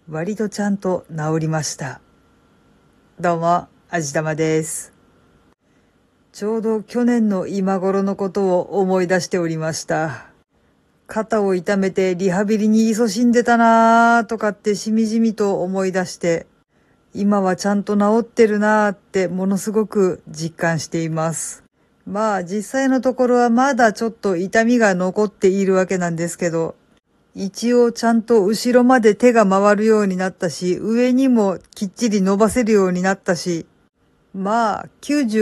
割とちゃんと治りました。どうも、あじたまです。ちょうど去年の今頃のことを思い出しておりました。肩を痛めてリハビリに勤しんでたなーとかってしみじみと思い出して、今はちゃんと治ってるなーってものすごく実感しています。まあ実際のところはまだちょっと痛みが残っているわけなんですけど、一応ちゃんと後ろまで手が回るようになったし、上にもきっちり伸ばせるようになったし、まあ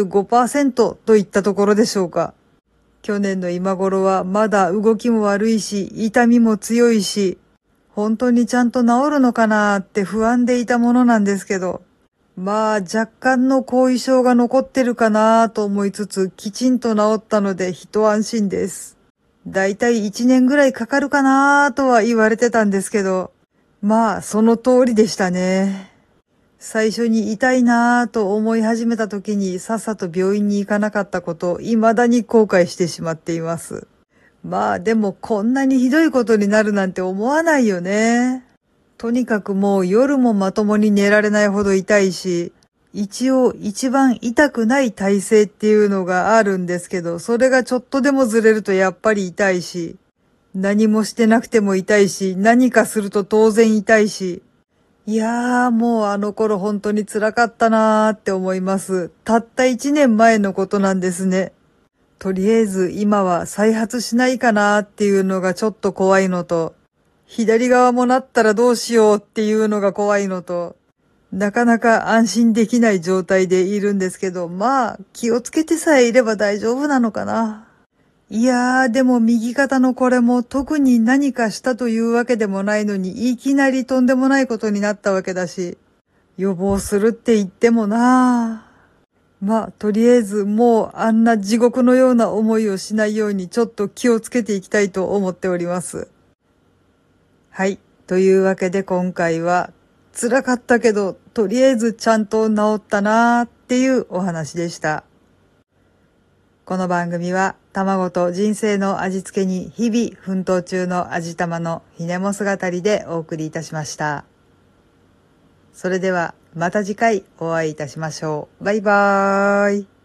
95% といったところでしょうか。去年の今頃はまだ動きも悪いし、痛みも強いし、本当にちゃんと治るのかなって不安でいたものなんですけど、まあ若干の後遺症が残ってるかなと思いつつ、きちんと治ったので一安心です。だいたい1年ぐらいかかるかなとは言われてたんですけど、まあその通りでしたね。最初に痛いなぁと思い始めた時にさっさと病院に行かなかったことを未だに後悔してしまっています。まあでもこんなにひどいことになるなんて思わないよね。とにかくもう夜もまともに寝られないほど痛いし、一応一番痛くない体勢っていうのがあるんですけど、それがちょっとでもずれるとやっぱり痛いし、何もしてなくても痛いし、何かすると当然痛いし、いやーもうあの頃本当に辛かったなーって思います。たった1年前のことなんですね。とりあえず今は再発しないかなーっていうのがちょっと怖いのと、左側もなったらどうしようっていうのが怖いのと、なかなか安心できない状態でいるんですけど、まあ気をつけてさえいれば大丈夫なのかな。いやーでも右肩のこれも特に何かしたというわけでもないのに、いきなりとんでもないことになったわけだし、予防するって言ってもなあ。まあ、とりあえずもうあんな地獄のような思いをしないようにちょっと気をつけていきたいと思っております。はい。というわけで今回は辛かったけど、とりあえずちゃんと治ったなーっていうお話でした。この番組は卵と人生の味付けに日々奮闘中の味玉のひねも姿りでお送りいたしました。それではまた次回お会いいたしましょう。バイバーイ。